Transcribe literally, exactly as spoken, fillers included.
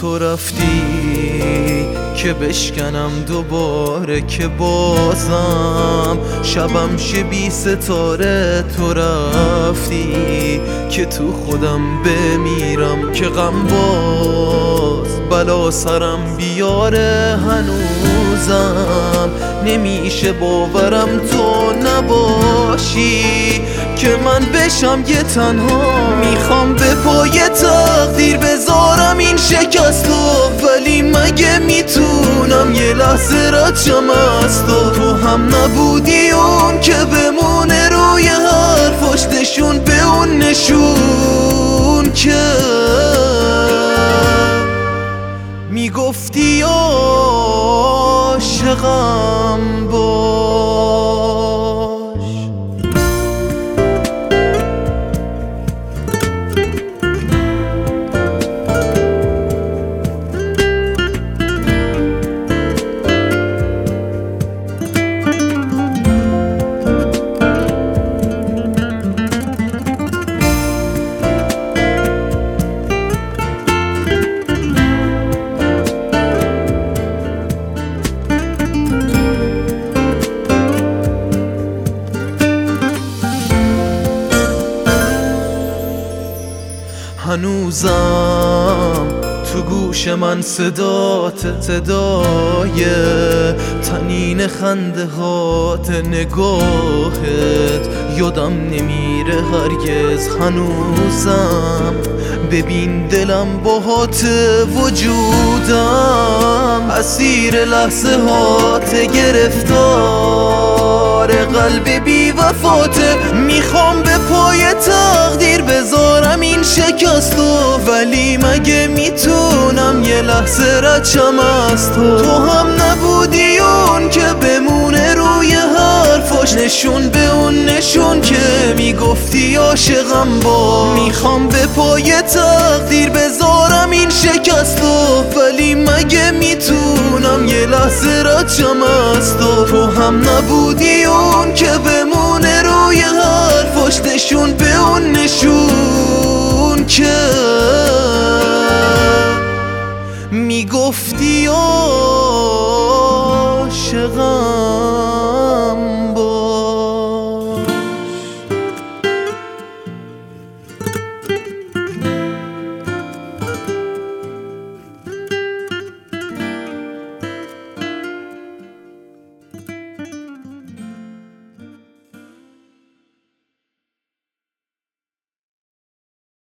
تو رفتی که بشکنم دوباره، که بازم شبم شه بی ستاره. تو رفتی که تو خودم بمیرم، که غم باز بلا سرم بیاره. هنوزم نمیشه باورم تو نباشی، که من بشم یه تنها. میخوام به پای تقدیر بذارم این شکستو، ولی مگه میتونم یه لحظه رد شم از تو؟ تو هم نبودی اون که بمونه روی حرفاش، نشون به اون نشون که میگفتی عاشقم باش. هنوزم تو گوش من صدات، صدای تنین خنده هات، نگاهت یادم نمیره هرگز. هنوزم ببین دلم باهات، وجودم اسیر لحظه هات، گرفتار قلب بی وفاته. میخوام به پای تقدیر بذارم این شکستو، ولی مگه میتونم یه لحظه رد شم از تو؟ تو هم نبودی اون که بمونه روی حرفاش، نشون به اون نشون که میگفتی عاشقم باش. میخوام به پای تقدیر بذارم این شکستو، ولی مگه میتونم یه لحظه رد شم از تو؟ تو هم نبودی اون که بمونه روی حرفاش، نشون به اون نشون